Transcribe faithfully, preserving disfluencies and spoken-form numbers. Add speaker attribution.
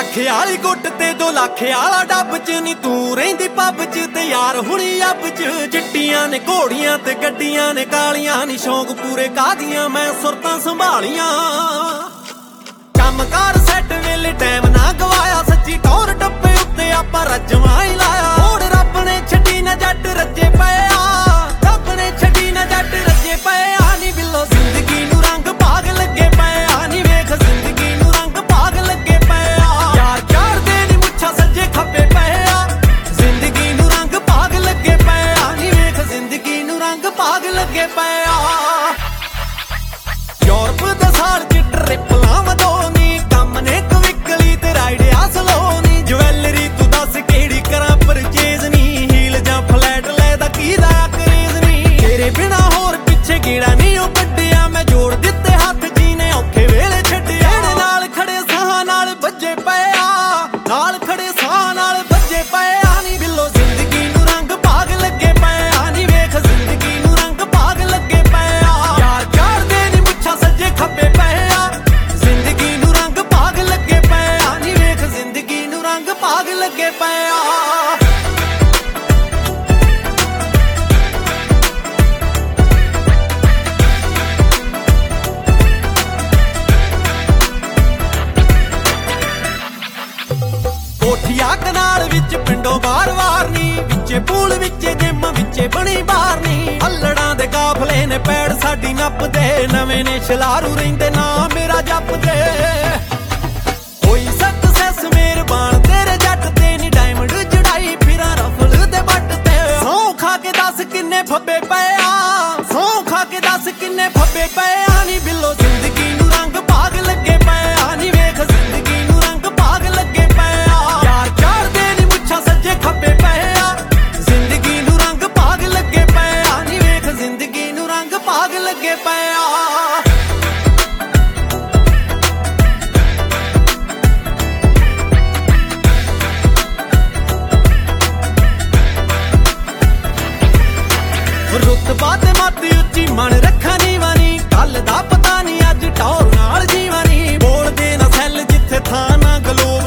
Speaker 1: ਲੱਖ ਵਾਲੀ ਗੁੱਟ ਤੇ ਦੋ ਲੱਖ ਵਾਲਾ ਡੱਬ ਚ ਨੀ ਤੂੰ ਰਹਿੰਦੀ ਪੱਬ ਚ ਤੇ ਯਾਰ ਹੁਣੀ ਅੱਬ ਚ। ਚਿੱਟੀਆਂ ਨੇ ਘੋੜੀਆਂ ਤੇ ਗੱਡੀਆਂ ਨੇ ਕਾਲੀਆਂ ਨੀ ਸ਼ੌਂਕ ਪੂਰੇ ਕਾਦੀਆਂ ਮੈਂ ਸੁਰਤਾਂ ਸੰਭਾਲੀਆਂ। ਕੰਮ ਕਾਰ ਸੈੱਟ ਵੇਲੇ ਟਾਈਮ ਨਾ ਗਵਾਇਆ ਸੱਚੀ ਟੌਰ ਟੱਪੇ ਉੱਤੇ ਆਪਾਂ ਰੱਜਵਾਂ ਹੀ ਲਾਇਆ। ਹੋੜ ਰੱਬ ਨੇ ਛੱਡੀ ਨਾ ਜੱਟ ਰੱਜੇ ਪਏ ਆ, ਰੱਬ ਨੇ ਛੱਡੀ ਨਾ ਜੱਟ ਰੱਜੇ ਪਏ ਆ ਨੀ ਬਿੱਲੋ ਜ਼ਿੰਦਗੀ ਨੂੰ ਰੰਗ ਭਾਗ ਲੱਗੇ ਪਏ ਆ ਨੀ ਵੇਖ ਜ਼ਿੰਦਗੀ ਨੂੰ ਰੰਗ ਭਾਗ ਲੱਗੇ ਪਏ ਆ। ਯਾਰ ਚਾੜਦੇ ਨੀ ਮੁੱਛਾਂ ਸੱਜੇ ਖੱਬੇ ਪਏ ਆ ਜ਼ਿੰਦਗੀ ਨੂੰ ਰੰਗ ਭਾਗ ਲੱਗੇ ਪਏ ਆ ਨੀ ਵੇਖ ਜ਼ਿੰਦਗੀ ਨੂੰ ਰੰਗ ਭਾਗ ਲੱਗੇ ਪਏ ਆ। ਯੂਰਪ ਦੇ ਸਾਲ ਚ ਟ੍ਰਿਪਲਾਂ ਵਧੋਨੀ ਕੰਮ ਨੇ ਕਵਿਕਲੀ ਤੇ ਰਾਈਡਿਆ ਸਲੋਨੀ। ਜਵੈਲਰੀ ਤੂੰ ਦੱਸ ਕਿਹੜੀ ਕਰਾਂ ਪਰਚੇਜ਼ ਨੀ ਹੀਲ ਜਾਂ ਫਲੈਟ ਲੈਦਾ ਕੀਦਾ ਕਰੇਜ਼ ਨੀ। ਤੇਰੇ ਬਿਨਾ ਹੋਰ ਪਿੱਛੇ ਗੇੜਾ ਨਹੀਂ ਉਹ ਕੱਢਿਆ ਮੈਂ ਜੋੜ ਦਿੱਤੇ ਹੱਥ ਜੀਨੇ ਔਖੇ ਵੇਲੇ ਛੱਡਿਆ। ਇਹਦੇ ਨਾਲ ਖੜੇ ਸਾਹਾਂ ਨਾਲ ਵੱਜੇ ਪਏ ਆ, ਨਾਲ ਖੜੇ ਸਾਹਾਂ ਨਾਲ ਵੱਜੇ ਪਏ ਆ ਨੀ ਬਿੱਲੋ ਜ਼ਿੰਦਗੀ ਨੂੰ ਰੰਗ ਭਾਗ ਲੱਗੇ ਪਏ ਆ ਨੀ ਵੇਖ ਜ਼ਿੰਦਗੀ ਨੂੰ ਰੰਗ ਭਾਗ ਲੱਗੇ ਪਏ ਆ। ਯਾਰ ਚਾੜਦੇ ਨੀ ਮੁੱਛਾਂ ਸੱਜੇ ਖੱਬੇ ਪਏ ਆ ਜ਼ਿੰਦਗੀ ਨੂੰ ਰੰਗ ਭਾਗ ਲੱਗੇ ਪਏ ਆ ਨੀ ਵੇਖ ਜ਼ਿੰਦਗੀ ਨੂੰ ਰੰਗ ਭਾਗ ਲੱਗੇ ਪਏ ਆ। ਕੋਠੀਆ ਕਨਾਲ ਵਿੱਚ ਪਿੰਡੋਂ ਬਾਰ ਵਾਰ ਨੀ ਵਿੱਚੇ ਪੂਲ ਵਿੱਚੇ ਜਿੰਮ ਵਿੱਚੇ ਬਣੀ ਬਾਰ ਨੀ। ਹੱਲੜਾਂ ਦੇ ਕਾਫਲੇ ਨੇ ਪੈੜ ਸਾਡੀ ਨੱਪਦੇ ਨਵੇਂ ਨੇ ਛਲਾਰੂ ਰਹਿੰਦੇ ਨਾ ਮੇਰਾ ਜਪਦੇ। ਹੋਈ ਸਕਸੈਸ ਮਿਹਰਬਾਨ ਤੇਰੇ ਜੱਟ ਤੇ ਨੀ ਡਾਇਮੰਡ ਜੜਾਈ ਫਿਰਾਂ ਰਫਲ ਦੇ ਵੱਟ ਤੇ। ਸੌਂ ਖਾ ਕੇ ਦੱਸ ਕਿੰਨੇ ਫੱਬੇ ਪਏ ਆ, ਸੌਂ ਖਾ ਕੇ ਦੱਸ ਕਿੰਨੇ ਫੱਬੇ ਪਏ ਆ ਨੀ ਬਿੱਲੋ ਜ਼ਿੰਦਗੀ ਨੂੰ ਰੰਗ ਭਾਗ ਲੱਗੇ ਪਏ ਆ ਨੀ ਵੇਖ ਜ਼ਿੰਦਗੀ ਨੂੰ ਰੰਗ ਭਾਗ ਲੱਗੇ ਪਏ ਆ। ਯਾਰ ਚਾੜਦੇ ਨੀ ਮੁੱਛਾਂ ਸੱਜੇ ਖੱਬੇ ਪਏ ਆ ਜ਼ਿੰਦਗੀ ਨੂੰ ਰੰਗ ਭਾਗ ਲੱਗੇ ਪਏ ਆ ਨੀ ਵੇਖ ਜ਼ਿੰਦਗੀ ਨੂੰ ਰੰਗ ਭਾਗ ਲੱਗੇ ਪਏ ਆ। ਰੁਤਬਾ ਤੇ ਮੱਤ ਉੱਚੀ ਮਨ ਰੱਖਾਂ ਨੀਵਾਂ ਨੀ ਕੱਲ ਦਾ ਪਤਾ ਨੀ ਅੱਜ ਟੌਰ ਨਾਲ ਜੀਵਾਂ ਨੀ। ਬੋਲਦੇ ਨਾ ਸੈੱਲ ਜਿੱਥੇ ਥਾਂ ਨਾ ਗਲੋ